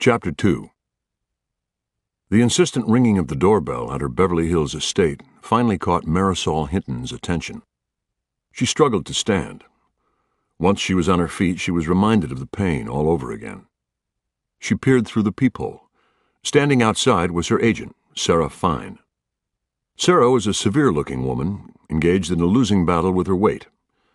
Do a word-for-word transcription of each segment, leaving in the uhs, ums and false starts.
Chapter two. The insistent ringing of the doorbell at her Beverly Hills estate finally caught Marisol Hinton's attention. She struggled to stand. Once she was on her feet, she was reminded of the pain all over again. She peered through the peephole. Standing outside was her agent, Sarah Fine. Sarah was a severe-looking woman, engaged in a losing battle with her weight.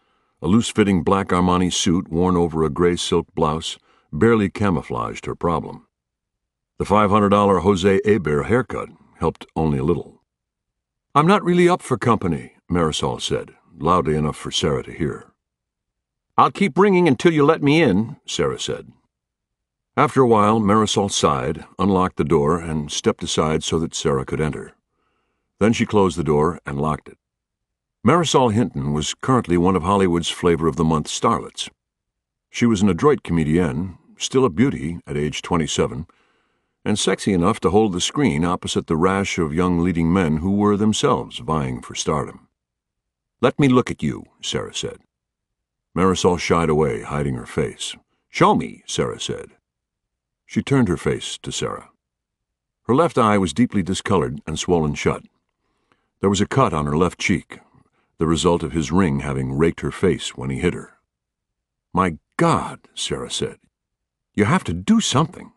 A loose-fitting black Armani suit worn over a gray silk blouse barely camouflaged her problem. The five hundred dollar Jose Hebert haircut helped only a little. "I'm not really up for company," Marisol said, loudly enough for Sarah to hear. "I'll keep ringing until you let me in," Sarah said. After a while, Marisol sighed, unlocked the door, and stepped aside so that Sarah could enter. Then she closed the door and locked it. Marisol Hinton was currently one of Hollywood's flavor-of-the-month starlets. She was an adroit comedienne, still a beauty at age twenty-seven, and sexy enough to hold the screen opposite the rash of young leading men who were themselves vying for stardom. "Let me look at you," Sarah said. Marisol shied away, hiding her face. "Show me," Sarah said. She turned her face to Sarah. Her left eye was deeply discolored and swollen shut. There was a cut on her left cheek, the result of his ring having raked her face when he hit her. "My God," Sarah said. "You have to do something."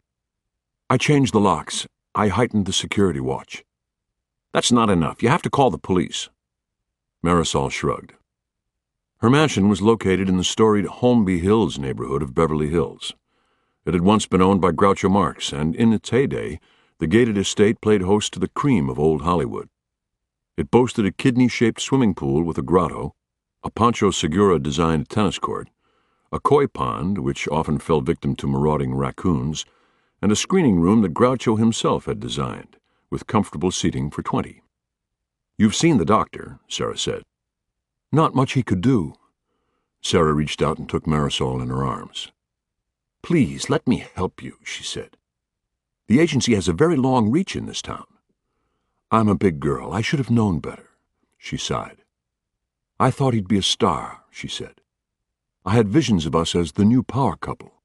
"I changed the locks. I heightened the security watch." "That's not enough. You have to call the police." Marisol shrugged. Her mansion was located in the storied Holmby Hills neighborhood of Beverly Hills. It had once been owned by Groucho Marx, and in its heyday, the gated estate played host to the cream of old Hollywood. It boasted a kidney-shaped swimming pool with a grotto, a Pancho Segura-designed tennis court, a koi pond, which often fell victim to marauding raccoons, and a screening room that Groucho himself had designed, with comfortable seating for twenty. "You've seen the doctor," Sarah said. "Not much he could do." Sarah reached out and took Marisol in her arms. "Please, let me help you," she said. "The agency has a very long reach in this town." "I'm a big girl. I should have known better," she sighed. "I thought he'd be a star," she said. "I had visions of us as the new power couple."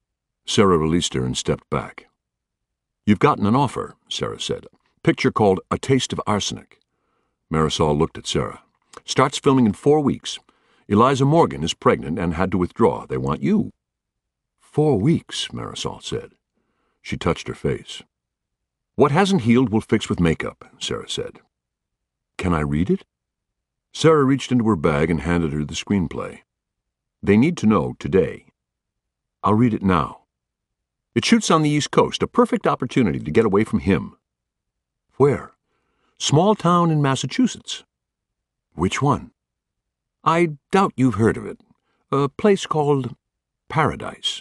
Sarah released her and stepped back. "You've gotten an offer," Sarah said. "Picture called A Taste of Arsenic." Marisol looked at Sarah. "Starts filming in four weeks. Eliza Morgan is pregnant and had to withdraw. They want you." "Four weeks," Marisol said. She touched her face. "What hasn't healed we'll fix with makeup," Sarah said. "Can I read it?" Sarah reached into her bag and handed her the screenplay. "They need to know today." "I'll read it now." "It shoots on the East Coast, a perfect opportunity to get away from him." "Where?" "Small town in Massachusetts." "Which one?" "I doubt you've heard of it. A place called Paradise."